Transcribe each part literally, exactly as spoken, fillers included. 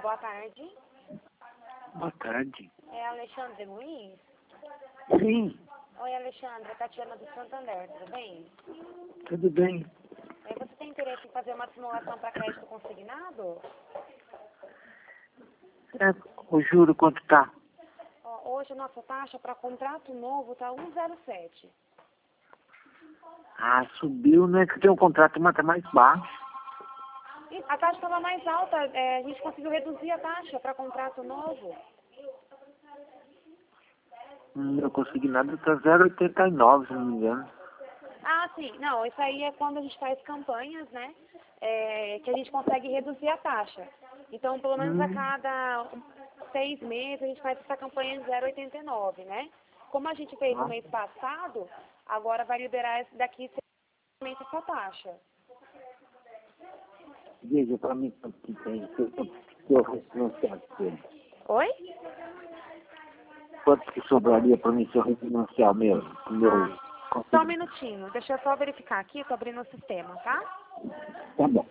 boa tarde. Boa tarde. É Alexandre Luiz? Sim, Oi, Alexandre. É Tatiana do Santander, tudo bem? tudo bem. É, você tem interesse em fazer uma simulação para crédito consignado? É, o juro quanto tá? Ó, hoje a nossa taxa para contrato novo está um zero sete. Ah, subiu, né? Que tem um contrato, mas tá mais baixo. E a taxa estava mais alta, é, a gente conseguiu reduzir a taxa para contrato novo. Hum, eu consegui nada, tá zero vírgula oitenta e nove, se não me engano. Ah, sim. Não, isso aí é quando a gente faz campanhas, né? É, que a gente consegue reduzir a taxa. Então, pelo menos a Hum, cada seis meses a gente faz essa campanha de zero vírgula oitenta e nove, né? Como a gente fez no ah, mês passado, agora vai liberar esse daqui semanalmente essa taxa. veja pra mim quanto que tem, que eu que eu refinanciar dele. Oi? Quanto que sobraria pra mim se eu refinanciar mesmo? Meu Ah, só um consigo. minutinho. Deixa eu só verificar aqui, tô abrindo o sistema, tá? Tá bom.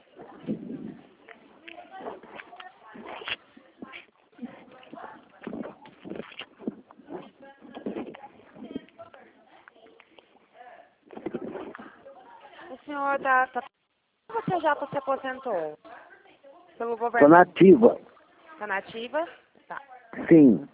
O senhor tá... tá... Você já se aposentou pelo Tô governo nativa. da Nativa? Tá. Sim.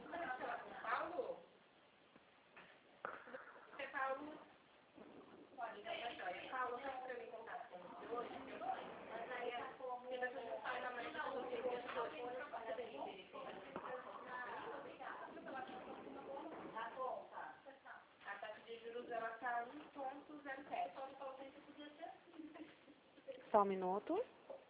Só um minuto.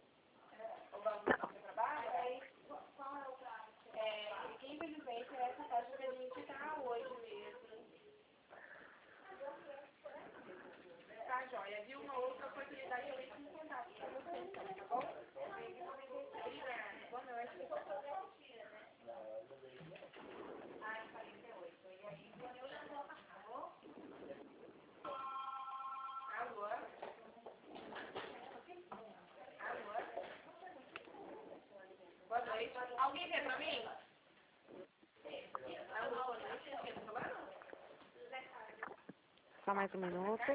Só mais um minuto.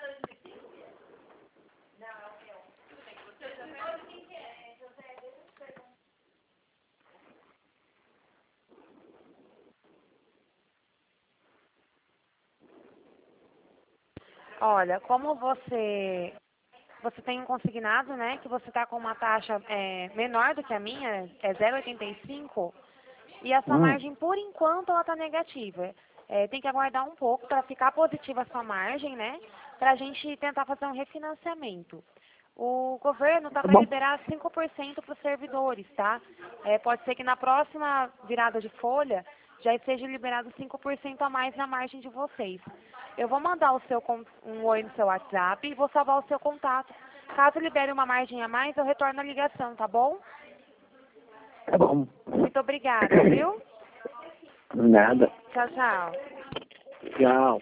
Olha, como você você tem um consignado, né, que você está com uma taxa é, menor do que a minha, é zero vírgula oitenta e cinco, e a sua Hum, margem, por enquanto, ela está negativa. É, tem que aguardar um pouco para ficar positiva a sua margem, né, para a gente tentar fazer um refinanciamento. O governo está tá para bom. liberar cinco por cento para os servidores, tá? É, pode ser que na próxima virada de folha já seja liberado cinco por cento a mais na margem de vocês. Eu vou mandar o seu con- um oi no seu WhatsApp e vou salvar o seu contato. Caso libere uma margem a mais, eu retorno a ligação, tá bom? Tá bom. Muito obrigada, viu? Nada. Tchau, tchau. Tchau.